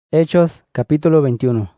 Hechos, capítulo 21.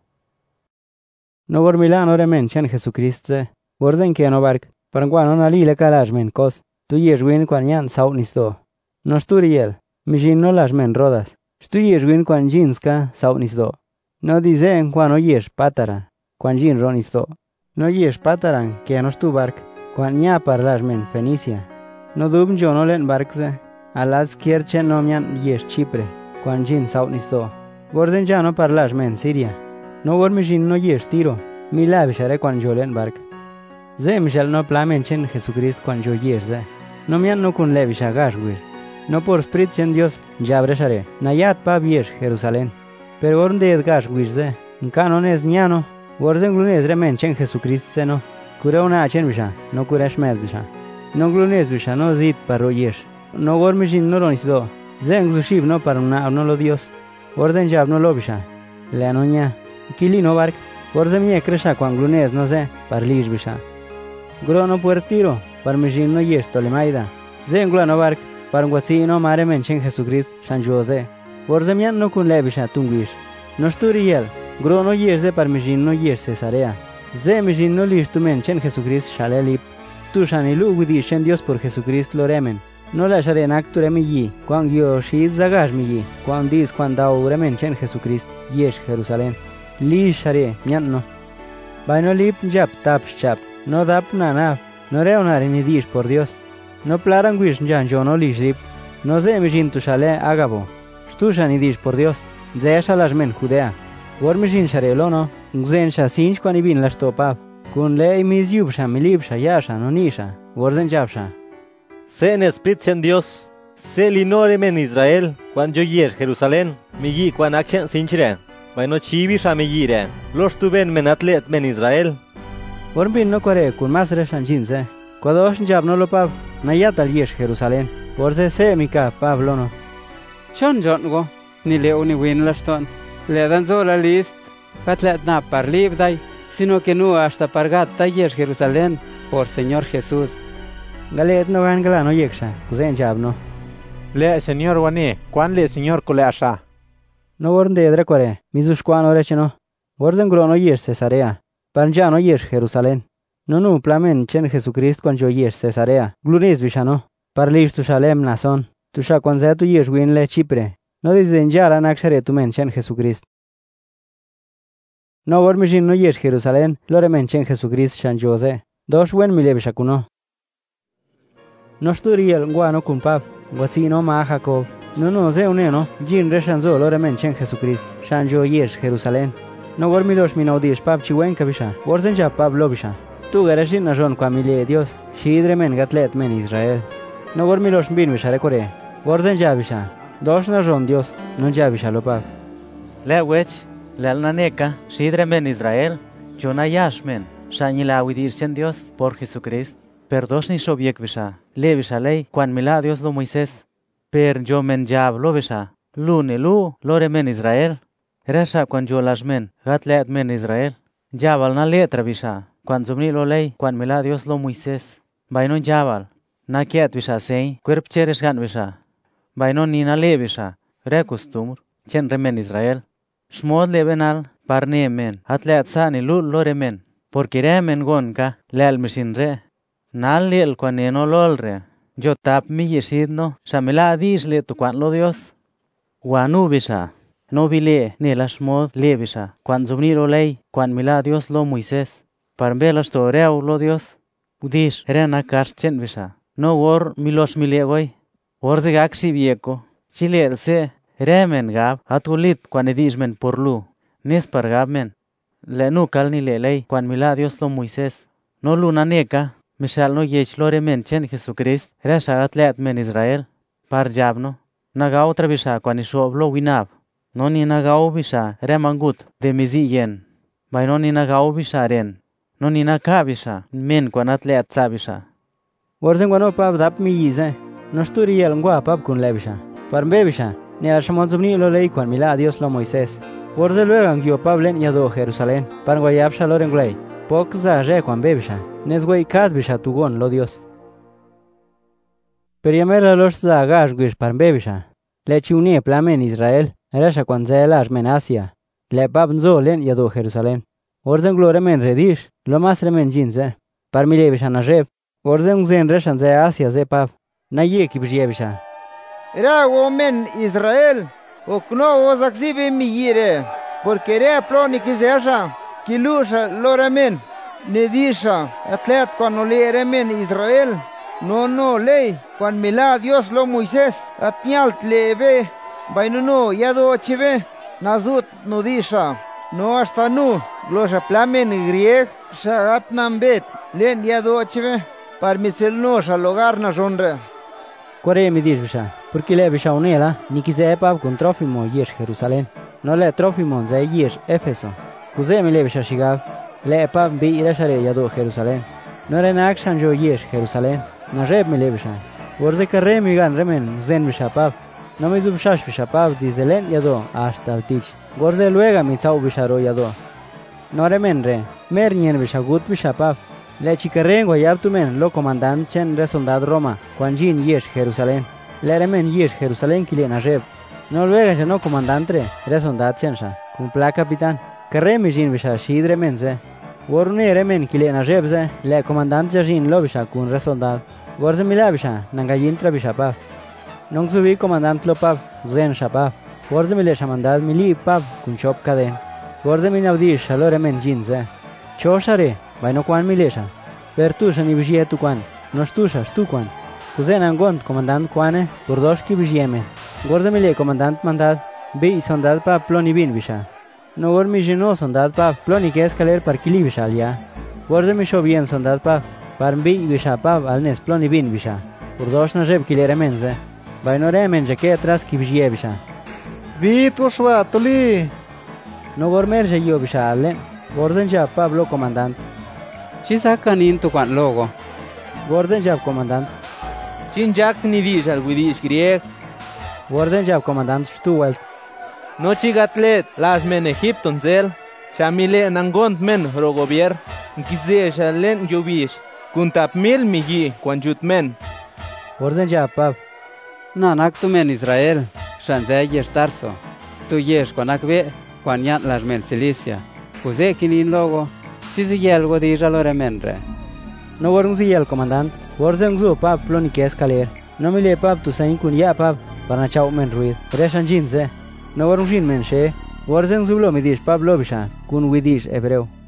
No gormilan oremen chen Jesucriste, gorzen que no bark, parangwan on ali le kalajmen kos, tu yeshwin kwan yan saut nisto. No sturiel, mijin no lajmen rodas, stu yeshwin kwan jinska saut nisto. No dizen kwan o yesh patara, kwan jin ron nisto. No yesh pataran que no stu bark, kwan nya par lajmen Fenicia. No dub no len barkze, alaz kier chen no myan yesh Chipre, kwan jin saut nisto. Gorzen ya no parlash men Siria. No gormishin no yesh Tiro. Mila bishare kwan jolen bark. Ze mishal no plamen chen Jesucrist kwan jo yesh ze. No mian no kun levisha gashwir. No por spirit chen Dios jabreshare. Nayat pa yesh Jerusalén. Pero gorn de gashwir ze. Nkanon es nyano. Gorzen glunez remen chen Jesucrist ze no. Kure una chen bisha. No kure shmed bisha. No glunez bisha no zit paro yesh. No gormishin no ronisdo. Zen zushib no paruna no lo Dios. Gorzen jab no lobisha. Le anoña. Kili no bark. Gorzen ye kresha kwan glunez no ze. Parlish bisha. Gro no puertiro. Parmejin no yesh tolemaida. Zen gula no bark. Parngwatsi no mare menchen Jesucrist shan Jose. Gorzen yan no kun lebisha tungwish. No sturiel. Gro no yesh ze parmejin no yesh Cesarea. Ze mejin no lish tu menchen Jesucrist shalelip. Tu shanilu widi shen Dios por Jesucrist loremen. No la sharenak turemiyi, kwan yo shid zagashmiyi, kwan dis kwan dau remen chen Jesucrist, yesh Jerusalén. Li share, nyan no. Baino lip jap tap shap, no dap nanaf, no reonar ni dish por Dios. No plaran wish njan yo no lish lip, no ze mijin tu shale agabo. Shtusha ni dish por Dios, ze shalashmen Judea. Gor mijin share lono, ngzen sha sinch kwan ibin la stopap. Kun le mis yubsha milibsha yasha no nisha, gorzen japsha. Se en espíritu en Dios, se linore men Israel, cuando yo yer Jerusalén, mi yi cuan action sinchre, vaino chivisha mi yire, los tuven men atlet men Israel. Orbin no kore kun mas reshan jinse, kodosh jab no lo pab, nayat al yesh Jerusalén, orze se mika Pablo no. Chon go, ni leo ni win laston, le dan zo la list, patlet na parlib dai, sino que no hasta pargat ta yesh Jerusalén, por Señor Jesús. Galet no gan galano yeksha, kuzen jab no. Le Señor wane, kwan le Señor kule asha. No gorn de edre kore, mizush kwan oreche no. Gorzen grono yesh Cesarea, panja no yesh Jerusalén. No nu plamen chen Jesucrist kwan jo yesh Cesarea, glunis bishano. Parlish tu shalem nason, tu sha kwan ze tu yesh win le Chipre. No dizden jara nakshare tu men chen Jesucrist. No gormishin no yesh Jerusalén, lore men chen Jesucrist shan Jose. Dosh wen mile bishakuno. No sturiel nguano kun pap, guatzino ma Jacob. No ze uneno, jin reshanzo lore men chen Jesucrist, shan jo yesh Jerusalén. No gormilosh minaudish pap chiwen kabisha, gorzen ja pap lobisha. Tu garashin na jon kwamile Dios, shidre men gatlet men Israel. No gormilosh bin bishare kore, gorzen ja bisha. Dosh na jon Dios, no ja bisha lo pap. Le wech, le alnaneka, shidre men Israel, jona yash men, shanila widir chen Dios por Jesucrist. Per dos ni shobiek bisha, le bisha ley, kwan mila Dios lo Moisés. Per yo men jab lo bisha, lu ne lu, lore men Israel. Resha kwan yo las men, gatlet men Israel. Jabal na letra bisha, kwan zumni lo ley, kwan mila Dios lo Moisés. Bainon jabal, na kiet bisha sei, cuerp cheres gan bisha. Bainon ni na le bisha, re costumr, chen remen Israel. Shmod le benal, parne men, atlet sa ni lu lore men. Porque re men gonka, le al mishin re. Nalli el cuaneno lolre, yo tap mi yesidno, shamela disle tu kwan lo Dios. Wanu bisha, no bile ni lashmod le bisha, kwan zumni lo ley, kwan mila Dios lo Moisés. Parmbelas to reu lo Dios. Udish rena karchen bisha, no wor milos milegoy. Orzegak si vieko, chile el se, remen gab, atulit kwan edismen por lu, nispar gab men. Le nu kal ni le ley, kwan mila Dios lo Moisés. No luna neka. Mishal no yech lore men chen Jesucrist, resha atlet men Israel. Par jabno, nagao trabisha kwan ishob lo winab. No ni nagao bisha remangut de mizi yen. Bay no ni nagao bisha ren. No ni nakabisha men kwan atlet sabisha. Gorzen guano pap dap mi yize. No sturiel ngua pap kun lebisha. Par mbebisha, ni la shamon zubni lo ley kwan mila Dios lo Moisés. Gorzen luegan yo pablen yado Jerusalén. Par guayabsha loren gley. Pok za re kwan bebisha. Nesway kat bisha tugon lo Dios. Pero yamela los za gash wish par bebisha. Le chiunie plamen Israel. resha cuan zeelash men Asia. Le pap nzo len yado Jerusalén. Orzen glore men redish, lo mas remen jinze. Par mi lebisha na reb. Orzen zen reshan ze Asia ze pap. Na ye ki bjebisha. Era o men Israel, o kno o zakzibe mi yire, porque era ploni ki zeasha, ki lusha lore men. Nedisha, atlet cuando le remen Israel. No ley, cuando mila Dios lo Moisés, atnyalt lebe, no yado chive, nazut no disha, no hasta nu, glosha plamen grieg, shagatnam bet, len yado chive, parmisel no shalogar na jonre. Core mi disha, porque le bisha unela, ni kize pap con Trófimo yesh Jerusalén. No le Trófimo ze yesh Éfeso. Kuze mi le bisha shigav, le pap bi irashare yado Jerusalén. No re na akshan jo yesh Jerusalén. Na reb mi le bisha. Orze karre mi gan remen zen bisha pap. No mi zub shash bisha pap dizelen yado hasta el tich. Gorze luega mi tsau bisha ro yado. No remen re, mer nien bisha gut bisha pap. Le chikarrengo yabtumen lo comandant chen re soldad Roma, cuan jin yesh Jerusalén. Le remen yesh Jerusalén kile na reb. No luega ya no comandantre, re soldad chen sha, cumpla capitán. Karre mi jin bisha shid remen ze. Warune remen kile na reb ze, le comandant ja jin lo bisha kun re soldad. Gorze mila bisha, nangayin tra bisha pap. Nong subi comandant lo pap, zen sha pap. Gorze mile shamandad mili pap kun chop kaden. Gorze mi navdish shalo remen jin ze. Choshare, vaino kwan milesha. Per tu shani bishie tu kwan, no shtusha shtu kwan. Kuzen angont comandant kwane, burdosh ki bishieme. Gorze mile comandant mandad, bi soldad pap ploni bin bisha. No gor mi jino soldad pap ploni ke escaler par kili bisha ya. Gorze mi sho bien soldad pap. Parmbi bisha pap al nes ploni bin bisha. Urdosh na jeb kilere menze. Vaino remen jake atras ki bishie bisha. Vi tushwa tuli. No gormer yo bisha ale. Gorzen jab Pablo comandant. Chisa kanin tu kwan logo. Gorzen jab comandant. Chin jak ni dish al widish grieg. Gorzen jab comandant Stuwelt. No chigatlet las men Egipton zel. Shamile nangont men rogobier. Nkize shalen yobish. Kuntap mil migi kwanjut men. Gorzen jab Pab. Nanak tu men Israel. Shanze yesh Tarso. Tu yesh kwanak be. Kwanyat las men Cilicia. Kuze kinin logo. Chisi yelgo di jalore menre. No gorung si yel comandant. Gorzen zu Pab ploni ke escaler. No mile Pab tu sain kun ya Pab. Para chau men ruid. Reshan jinze. No gorung jin men she. Gorzen zu lo midish Pab lo bisha. Kun widish hebreu.